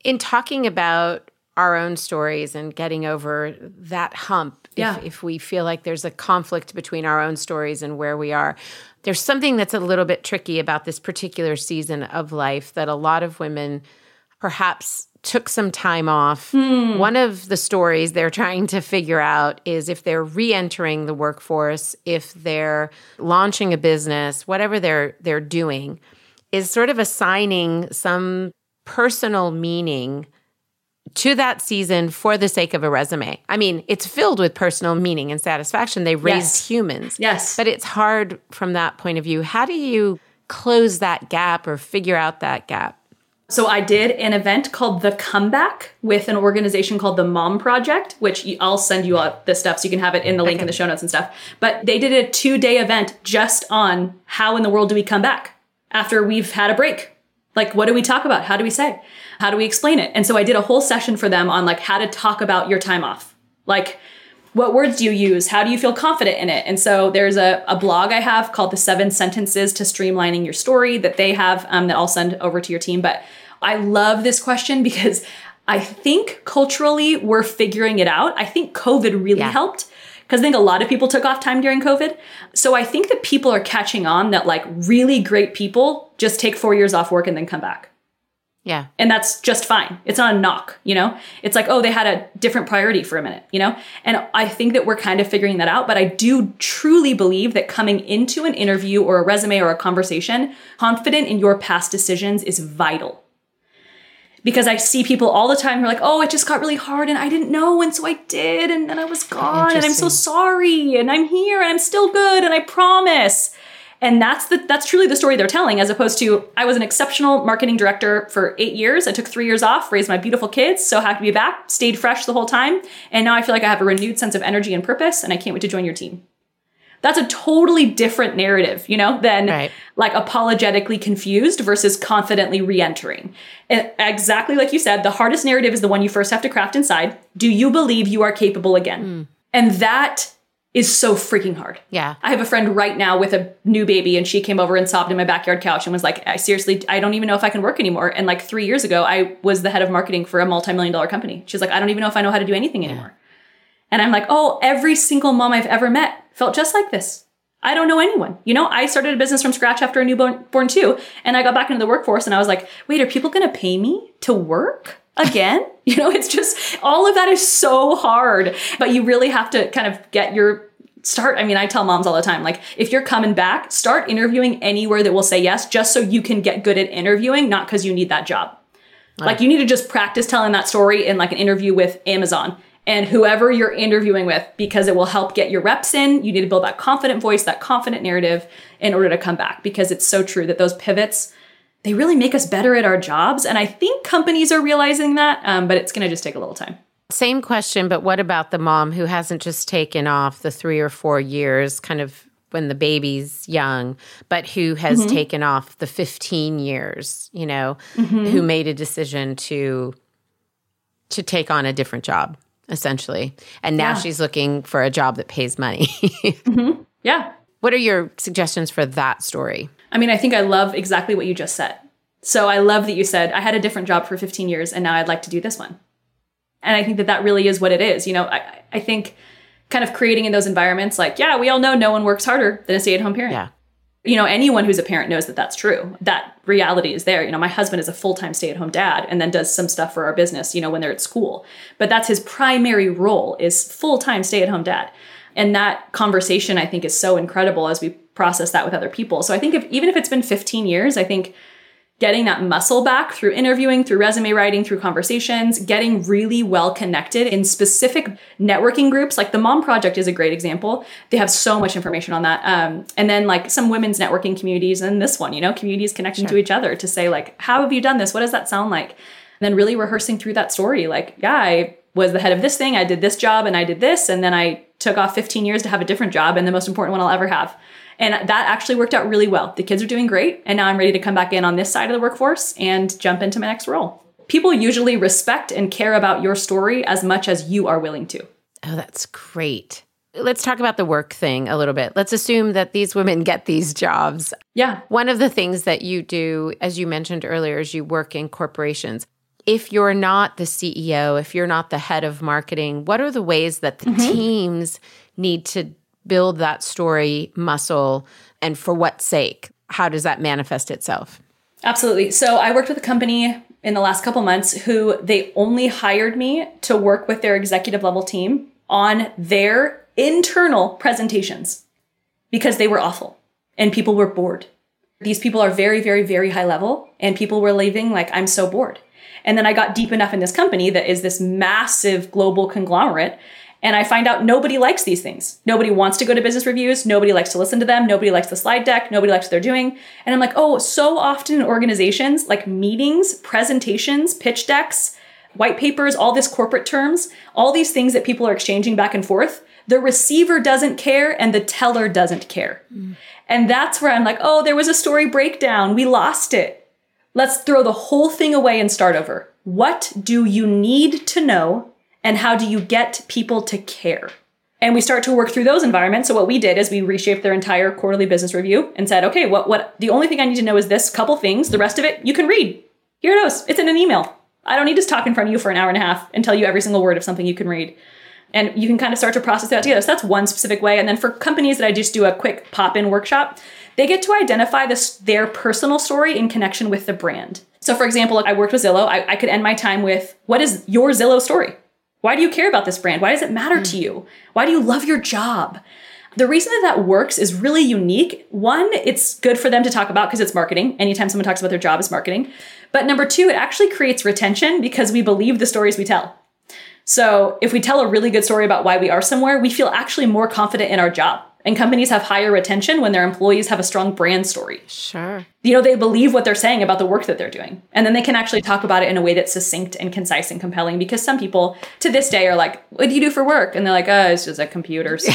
In talking about our own stories and getting over that hump, yeah. if, if we feel like there's a conflict between our own stories and where we are, there's something that's a little bit tricky about this particular season of life that a lot of women perhaps took some time off. Hmm. One of the stories they're trying to figure out is if they're re-entering the workforce, if they're launching a business, whatever they're they're doing, is sort of assigning some personal meaning to that season for the sake of a resume. I mean, it's filled with personal meaning and satisfaction. They raised yes. humans. Yes. But it's hard from that point of view. How do you close that gap or figure out that gap? So I did an event called The Comeback with an organization called the Mom Project, which I'll send you all this stuff so you can have it in the link okay. in the show notes and stuff. But they did a two-day event just on how in the world do we come back after we've had a break? Like, what do we talk about? How do we say? How do we explain it? And so I did a whole session for them on like how to talk about your time off. Like, what words do you use? How do you feel confident in it? And so there's a, a blog I have called The Seven Sentences to Streamlining Your Story that they have um, that I'll send over to your team. But I love this question because I think culturally we're figuring it out. I think COVID really yeah. helped because I think a lot of people took off time during COVID. So I think that people are catching on that like really great people just take four years off work and then come back. Yeah. And that's just fine. It's not a knock, you know? It's like, oh, they had a different priority for a minute, you know? And I think that we're kind of figuring that out, but I do truly believe that coming into an interview or a resume or a conversation, confident in your past decisions is vital. Because I see people all the time who are like, oh, it just got really hard and I didn't know and so I did and then I was gone and I'm so sorry and I'm here and I'm still good and I promise. And that's the that's truly the story they're telling, as opposed to, I was an exceptional marketing director for eight years. I took three years off, raised my beautiful kids, so happy to be back, stayed fresh the whole time. And now I feel like I have a renewed sense of energy and purpose, and I can't wait to join your team. That's a totally different narrative, you know, than right. like apologetically confused versus confidently re-entering. And exactly like you said, the hardest narrative is the one you first have to craft inside. Do you believe you are capable again? Mm. And that is so freaking hard. Yeah. I have a friend right now with a new baby and she came over and sobbed in my backyard couch and was like, I seriously, I don't even know if I can work anymore. And like three years ago, I was the head of marketing for a multi-million dollar company. She's like, I don't even know if I know how to do anything yeah. anymore. And I'm like, oh, every single mom I've ever met felt just like this. I don't know anyone. You know, I started a business from scratch after a newborn born too. And I got back into the workforce and I was like, wait, are people going to pay me to work again? You know, it's just, all of that is so hard, but you really have to kind of get your start. I mean, I tell moms all the time, like, if you're coming back, start interviewing anywhere that will say yes, just so you can get good at interviewing, not because you need that job. Right. Like, you need to just practice telling that story in like an interview with Amazon and whoever you're interviewing with, because it will help get your reps in. You need to build that confident voice, that confident narrative in order to come back, because it's so true that those pivots, they really make us better at our jobs. And I think companies are realizing that, um, but it's going to just take a little time. Same question, but what about the mom who hasn't just taken off the three or four years, kind of when the baby's young, but who has mm-hmm. taken off the fifteen years, you know, mm-hmm. who made a decision to to take on a different job, essentially. And now yeah. she's looking for a job that pays money. mm-hmm. Yeah. What are your suggestions for that story? I mean, I think I love exactly what you just said. So I love that you said, I had a different job for fifteen years and now I'd like to do this one. And I think that that really is what it is. You know, I, I think kind of creating in those environments, like, yeah, we all know no one works harder than a stay-at-home parent. Yeah. You know, anyone who's a parent knows that that's true. That reality is there. You know, my husband is a full-time stay-at-home dad and then does some stuff for our business, you know, when they're at school. But that's his primary role, is full-time stay-at-home dad. And that conversation, I think, is so incredible as we process that with other people. So I think if even if it's been fifteen years, I think getting that muscle back through interviewing, through resume writing, through conversations, getting really well connected in specific networking groups. Like the Mom Project is a great example. They have so much information on that. Um, and then like some women's networking communities, and this one, you know, communities connecting sure. to each other to say like, how have you done this? What does that sound like? And then really rehearsing through that story. Like, yeah, I was the head of this thing. I did this job and I did this. And then I took off fifteen years to have a different job, and the most important one I'll ever have. And that actually worked out really well. The kids are doing great. And now I'm ready to come back in on this side of the workforce and jump into my next role. People usually respect and care about your story as much as you are willing to. Oh, that's great. Let's talk about the work thing a little bit. Let's assume that these women get these jobs. Yeah. One of the things that you do, as you mentioned earlier, is you work in corporations. if you're not the C E O, if you're not the head of marketing, what are the ways that the mm-hmm. teams need to build that story muscle, and for what sake? How does that manifest itself? Absolutely. So I worked with a company in the last couple months who they only hired me to work with their executive level team on their internal presentations because they were awful and people were bored. These people are very, very, very high level, and people were leaving like, I'm so bored. And then I got deep enough in this company that is this massive global conglomerate, and I find out nobody likes these things. Nobody wants to go to business reviews. Nobody likes to listen to them. Nobody likes the slide deck. Nobody likes what they're doing. And I'm like, oh, so often in organizations, like meetings, presentations, pitch decks, white papers, all this corporate terms, all these things that people are exchanging back and forth, the receiver doesn't care and the teller doesn't care. Mm. And that's where I'm like, oh, there was a story breakdown. We lost it. Let's throw the whole thing away and start over. What do you need to know? And how do you get people to care? And we start to work through those environments. So what we did is we reshaped their entire quarterly business review and said, okay, what, what, the only thing I need to know is this couple things. The rest of it, you can read. Here it is. It's in an email. I don't need to talk in front of you for an hour and a half and tell you every single word of something you can read. And you can kind of start to process that together. So that's one specific way. And then for companies that I just do a quick pop-in workshop, they get to identify this, their personal story in connection with the brand. So for example, I worked with Zillow. I, I could end my time with, what is your Zillow story? Why do you care about this brand? Why does it matter mm. to you? Why do you love your job? The reason that that works is really unique. One, it's good for them to talk about because it's marketing. Anytime someone talks about their job, it's marketing. But number two, it actually creates retention because we believe the stories we tell. So if we tell a really good story about why we are somewhere, we feel actually more confident in our job. And companies have higher retention when their employees have a strong brand story. Sure. You know, they believe what they're saying about the work that they're doing. And then they can actually talk about it in a way that's succinct and concise and compelling, because some people to this day are like, what do you do for work? And they're like, oh, it's just at computers.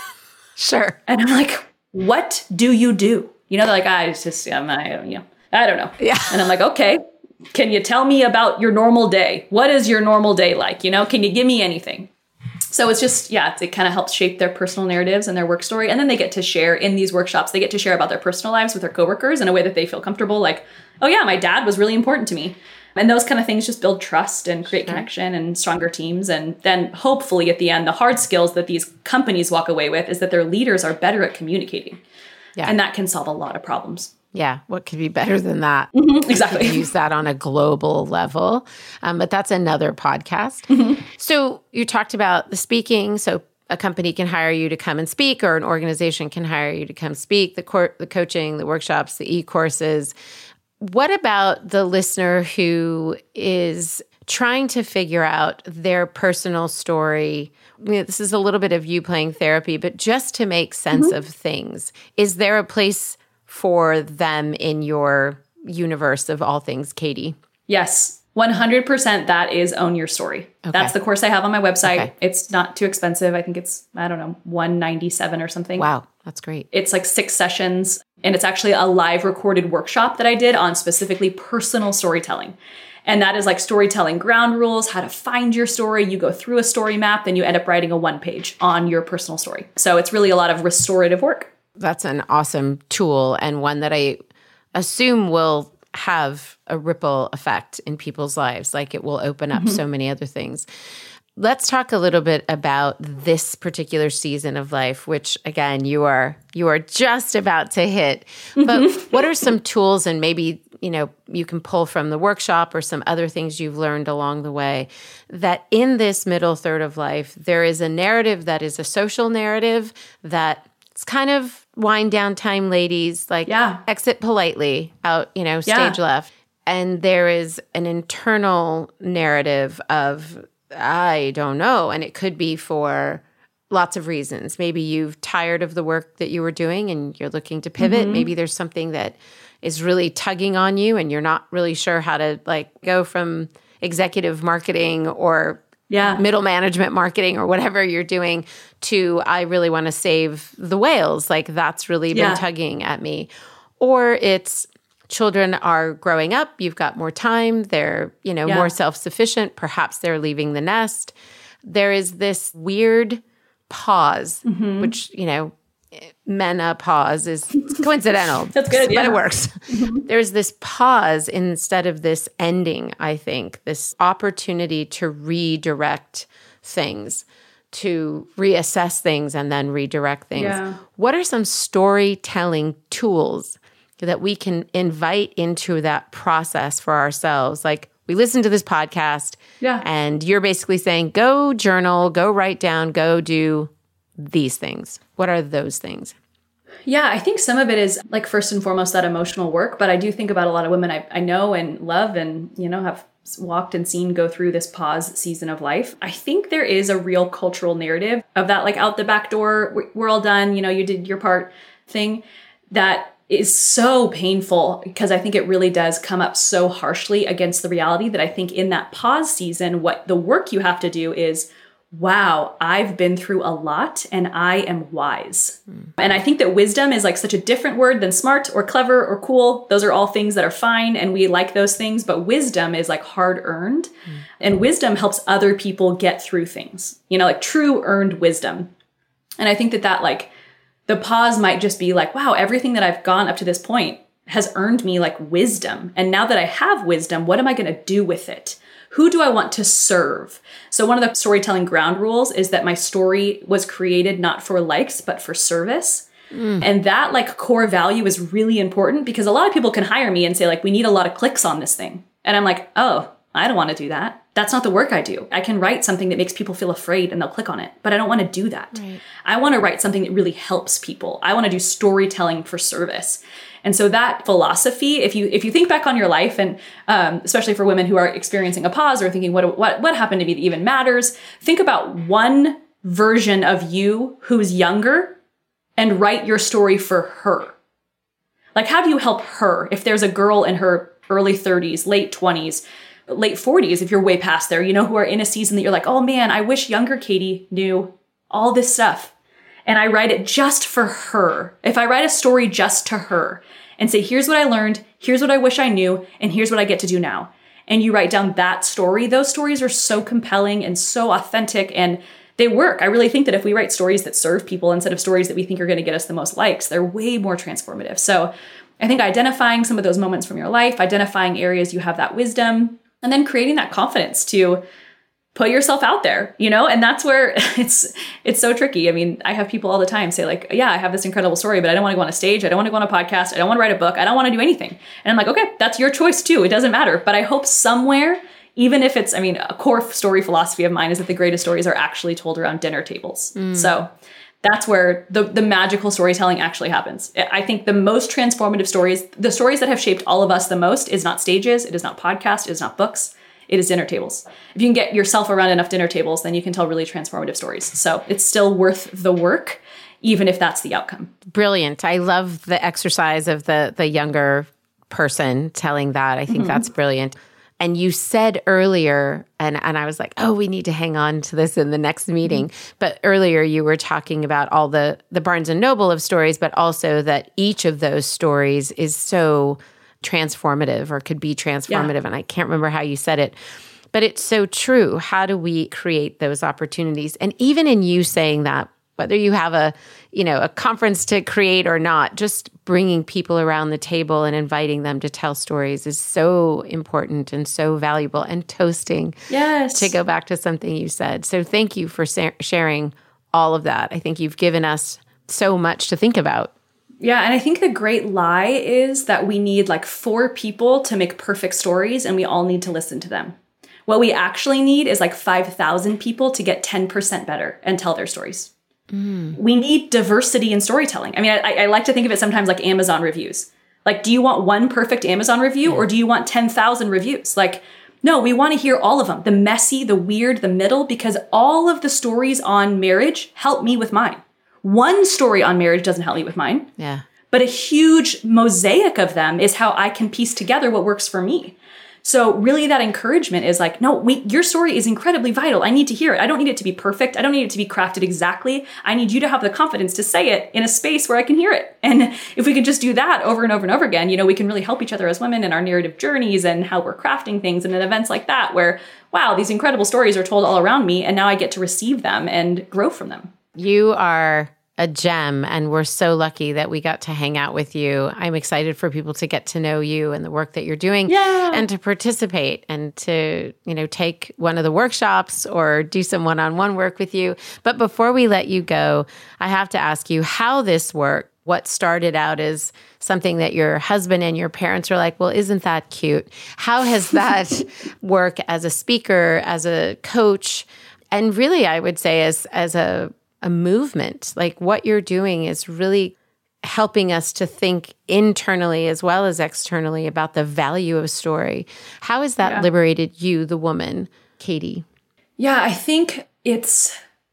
Sure. And I'm like, what do you do? You know, they're like, ah, it's just, um, I, you know, I don't know. Yeah. And I'm like, okay, can you tell me about your normal day? What is your normal day like? You know, can you give me anything? So it's just, yeah, it kind of helps shape their personal narratives and their work story. And then they get to share in these workshops, they get to share about their personal lives with their coworkers in a way that they feel comfortable. Like, oh yeah, my dad was really important to me. And those kind of things just build trust and create sure. connection and stronger teams. And then hopefully at the end, the hard skills that these companies walk away with is that their leaders are better at communicating. Yeah. And that can solve a lot of problems. Yeah, what could be better than that? Mm-hmm, exactly. Use that on a global level. Um, but that's another podcast. Mm-hmm. So you talked about the speaking. So a company can hire you to come and speak, or an organization can hire you to come speak, the, cor- the coaching, the workshops, the e-courses. What about the listener who is trying to figure out their personal story? You know, this is a little bit of you playing therapy, but just to make sense mm-hmm. of things. Is there a place for them in your universe of all things Katie? Yes, one hundred percent that is Own Your Story. Okay. That's the course I have on my website. Okay. It's not too expensive. I think it's, I don't know, one hundred ninety-seven dollars or something. Wow, that's great. It's like six sessions, and it's actually a live recorded workshop that I did on specifically personal storytelling. And that is like storytelling ground rules, how to find your story. You go through a story map, then you end up writing a one page on your personal story. So it's really a lot of restorative work. That's an awesome tool, and one that I assume will have a ripple effect in people's lives. Like it will open up mm-hmm. so many other things. Let's talk a little bit about this particular season of life, which again, you are you are just about to hit. But what are some tools, and maybe, you know, you can pull from the workshop or some other things you've learned along the way, that in this middle third of life, there is a narrative that is a social narrative that it's kind of wind down time, ladies, like yeah. exit politely out, you know, stage yeah. left. And there is an internal narrative of, I don't know. And it could be for lots of reasons. Maybe you've tired of the work that you were doing and you're looking to pivot. Mm-hmm. Maybe there's something that is really tugging on you and you're not really sure how to like go from executive marketing or yeah. middle management marketing or whatever you're doing to, I really want to save the whales. Like that's really been yeah. tugging at me. Or it's children are growing up, you've got more time, they're, you know, yeah. more self-sufficient, perhaps they're leaving the nest. There is this weird pause, mm-hmm. which, you know, menopause is coincidental. That's good, yeah. But it works. Mm-hmm. There's this pause instead of this ending, I think, this opportunity to redirect things, to reassess things and then redirect things. Yeah. What are some storytelling tools that we can invite into that process for ourselves? Like, we listen to this podcast, yeah. and you're basically saying, go journal, go write down, go do these things. What are those things? Yeah, I think some of it is like first and foremost that emotional work, but I do think about a lot of women I, I know and love and, you know, have walked and seen go through this pause season of life. I think there is a real cultural narrative of that, like out the back door, we're, we're all done, you know, you did your part thing that is so painful because I think it really does come up so harshly against the reality that I think in that pause season, what the work you have to do is, wow, I've been through a lot and I am wise. Mm. And I think that wisdom is like such a different word than smart or clever or cool. Those are all things that are fine and we like those things, but wisdom is like hard earned. Mm. And wisdom helps other people get through things, you know, like true earned wisdom. And I think that that like the pause might just be like, wow, everything that I've gone up to this point has earned me like wisdom. And now that I have wisdom, what am I going to do with it? Who do I want to serve? So one of the storytelling ground rules is that my story was created not for likes, but for service. Mm. And that like core value is really important because a lot of people can hire me and say like, we need a lot of clicks on this thing. And I'm like, oh, I don't want to do that. That's not the work I do. I can write something that makes people feel afraid and they'll click on it, but I don't want to do that. Right. I want to write something that really helps people. I want to do storytelling for service. And so that philosophy, if you if you think back on your life, and um, especially for women who are experiencing a pause or thinking, what, what, what happened to me that even matters? Think about one version of you who's younger and write your story for her. Like, how do you help her if there's a girl in her early thirties, late twenties, late forties, if you're way past there, you know, who are in a season that you're like, oh man, I wish younger Katie knew all this stuff. And I write it just for her. If I write a story just to her and say, here's what I learned, here's what I wish I knew, and here's what I get to do now. And you write down that story, those stories are so compelling and so authentic and they work. I really think that if we write stories that serve people instead of stories that we think are going to get us the most likes, they're way more transformative. So I think identifying some of those moments from your life, identifying areas you have that wisdom, and then creating that confidence to put yourself out there, you know, and that's where it's it's so tricky. I mean, I have people all the time say like, yeah, I have this incredible story, but I don't want to go on a stage. I don't want to go on a podcast. I don't want to write a book. I don't want to do anything. And I'm like, okay, that's your choice too. It doesn't matter. But I hope somewhere, even if it's, I mean, a core story philosophy of mine is that the greatest stories are actually told around dinner tables. Mm. So that's where the, the magical storytelling actually happens. I think the most transformative stories, the stories that have shaped all of us the most is not stages. It is not podcasts. It is not books. It is dinner tables. If you can get yourself around enough dinner tables, then you can tell really transformative stories. So it's still worth the work, even if that's the outcome. Brilliant. I love the exercise of the the younger person telling that. I think mm-hmm. that's brilliant. And you said earlier, and, and I was like, oh, we need to hang on to this in the next meeting. Mm-hmm. But earlier you were talking about all the, the Barnes and Noble of stories, but also that each of those stories is so transformative or could be transformative. Yeah. And I can't remember how you said it, but it's so true. How do we create those opportunities? And even in you saying that, whether you have a, you know, a conference to create or not, just bringing people around the table and inviting them to tell stories is so important and so valuable, and toasting. Yes. To go back to something you said. So thank you for sa- sharing all of that. I think you've given us so much to think about. Yeah, and I think the great lie is that we need like four people to make perfect stories and we all need to listen to them. What we actually need is like five thousand people to get ten percent better and tell their stories. Mm. We need diversity in storytelling. I mean, I, I like to think of it sometimes like Amazon reviews. Like, do you want one perfect Amazon review or do you want ten thousand reviews? Like, no, we want to hear all of them. The messy, the weird, the middle, because all of the stories on marriage help me with mine. One story on marriage doesn't help me with mine. Yeah. But a huge mosaic of them is how I can piece together what works for me. So really that encouragement is like, no, we, your story is incredibly vital. I need to hear it. I don't need it to be perfect. I don't need it to be crafted exactly. I need you to have the confidence to say it in a space where I can hear it. And if we can just do that over and over and over again, you know, we can really help each other as women in our narrative journeys and how we're crafting things, and in events like that where, wow, these incredible stories are told all around me and now I get to receive them and grow from them. You are a gem, and we're so lucky that we got to hang out with you. I'm excited for people to get to know you and the work that you're doing yeah. and to participate and to, you know, take one of the workshops or do some one-on-one work with you. But before we let you go, I have to ask you how this work, what started out as something that your husband and your parents were like, well, isn't that cute? How has that work as a speaker, as a coach, and really I would say as as a a movement, like what you're doing is really helping us to think internally as well as externally about the value of story. How has that yeah. liberated you, the woman, Katie? Yeah, I think it's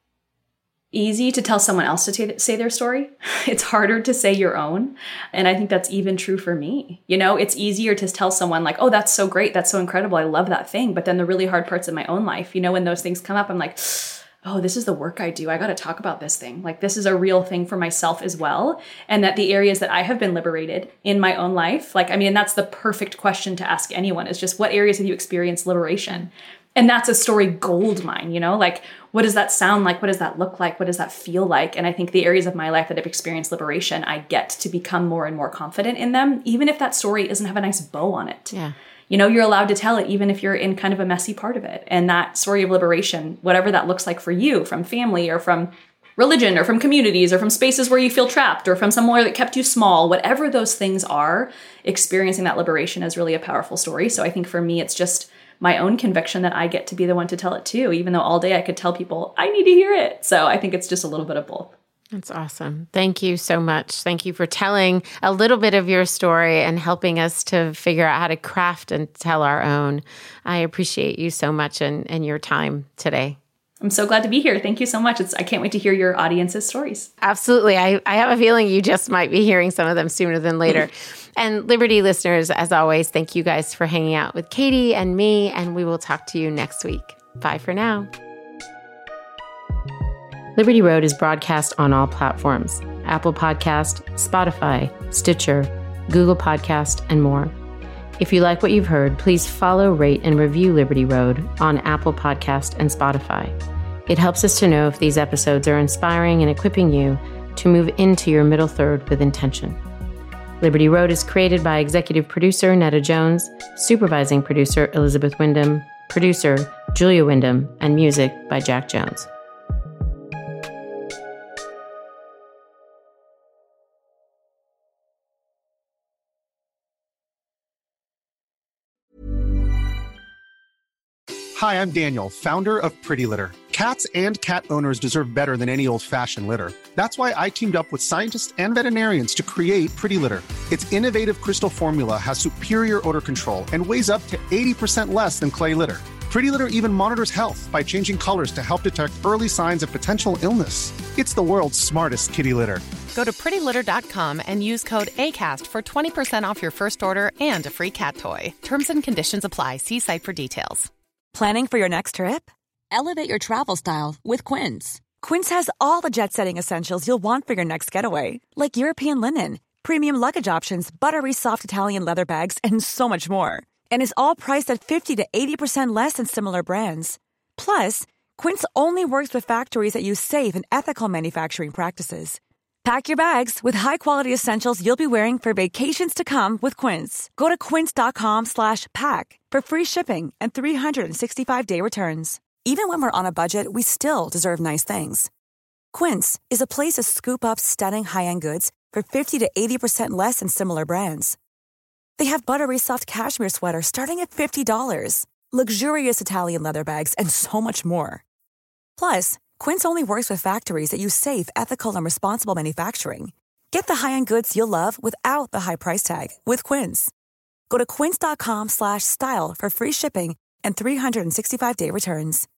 easy to tell someone else to t- say their story. It's harder to say your own. And I think that's even true for me. You know, it's easier to tell someone like, oh, that's so great. That's so incredible. I love that thing. But then the really hard parts of my own life, you know, when those things come up, I'm like, oh, this is the work I do. I got to talk about this thing. Like, this is a real thing for myself as well. And that the areas that I have been liberated in my own life, like, I mean, and that's the perfect question to ask anyone is just what areas have you experienced liberation? And that's a story gold mine, you know, like, what does that sound like? What does that look like? What does that feel like? And I think the areas of my life that have experienced liberation, I get to become more and more confident in them, even if that story doesn't have a nice bow on it. Yeah. You know, you're allowed to tell it even if you're in kind of a messy part of it. And that story of liberation, whatever that looks like for you, from family or from religion or from communities or from spaces where you feel trapped or from somewhere that kept you small, whatever those things are, experiencing that liberation is really a powerful story. So I think for me, it's just my own conviction that I get to be the one to tell it too, even though all day I could tell people, I need to hear it. So I think it's just a little bit of both. That's awesome. Thank you so much. Thank you for telling a little bit of your story and helping us to figure out how to craft and tell our own. I appreciate you so much and, and your time today. I'm so glad to be here. Thank you so much. It's, I can't wait to hear your audience's stories. Absolutely. I, I have a feeling you just might be hearing some of them sooner than later. And Liberty listeners, as always, thank you guys for hanging out with Katie and me, and we will talk to you next week. Bye for now. Liberty Road is broadcast on all platforms: Apple Podcast, Spotify, Stitcher, Google Podcast, and more. If you like what you've heard, please follow, rate, and review Liberty Road on Apple Podcast and Spotify. It helps us to know if these episodes are inspiring and equipping you to move into your middle third with intention. Liberty Road is created by executive producer Netta Jones, supervising producer Elizabeth Wyndham, producer Julia Wyndham, and music by Jack Jones. Hi, I'm Daniel, founder of Pretty Litter. Cats and cat owners deserve better than any old-fashioned litter. That's why I teamed up with scientists and veterinarians to create Pretty Litter. Its innovative crystal formula has superior odor control and weighs up to eighty percent less than clay litter. Pretty Litter even monitors health by changing colors to help detect early signs of potential illness. It's the world's smartest kitty litter. Go to pretty litter dot com and use code ACAST for twenty percent off your first order and a free cat toy. Terms and conditions apply. See site for details. Planning for your next trip? Elevate your travel style with Quince. Quince has all the jet-setting essentials you'll want for your next getaway, like European linen, premium luggage options, buttery soft Italian leather bags, and so much more. And is all priced at fifty to eighty percent less than similar brands. Plus, Quince only works with factories that use safe and ethical manufacturing practices. Pack your bags with high-quality essentials you'll be wearing for vacations to come with Quince. Go to quince.com slash pack for free shipping and three sixty-five day returns. Even when we're on a budget, we still deserve nice things. Quince is a place to scoop up stunning high-end goods for fifty to eighty percent less than similar brands. They have buttery soft cashmere sweaters starting at fifty dollars, luxurious Italian leather bags, and so much more. Plus, Quince only works with factories that use safe, ethical, and responsible manufacturing. Get the high-end goods you'll love without the high price tag with Quince. Go to quince.com slash style for free shipping and three sixty-five day returns.